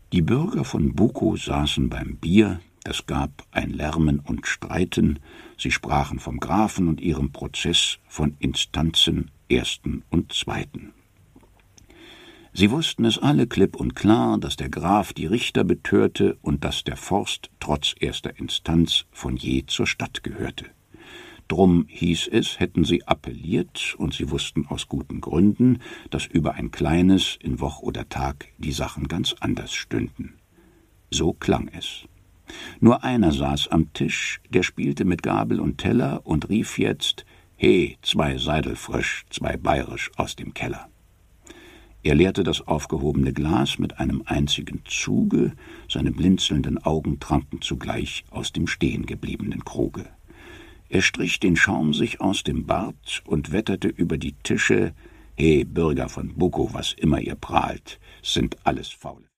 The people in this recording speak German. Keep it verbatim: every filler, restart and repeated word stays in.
Die Bürger von Bukow saßen beim Bier, es gab ein Lärmen und Streiten, sie sprachen vom Grafen und ihrem Prozess, von Instanzen ersten und zweiten. Sie wussten es alle klipp und klar, dass der Graf die Richter betörte und dass der Forst trotz erster Instanz von je zur Stadt gehörte. Drum hieß es, hätten sie appelliert, und sie wussten aus guten Gründen, dass über ein kleines, in Woch oder Tag, die Sachen ganz anders stünden. So klang es. Nur einer saß am Tisch, der spielte mit Gabel und Teller und rief jetzt: »He, zwei Seidelfrisch, zwei Bayerisch aus dem Keller.« Er leerte das aufgehobene Glas mit einem einzigen Zuge, seine blinzelnden Augen tranken zugleich aus dem stehengebliebenen Kruge. Er strich den Schaum sich aus dem Bart und wetterte über die Tische: »He, Bürger von Bukow, was immer ihr prahlt, sind alles Faule.«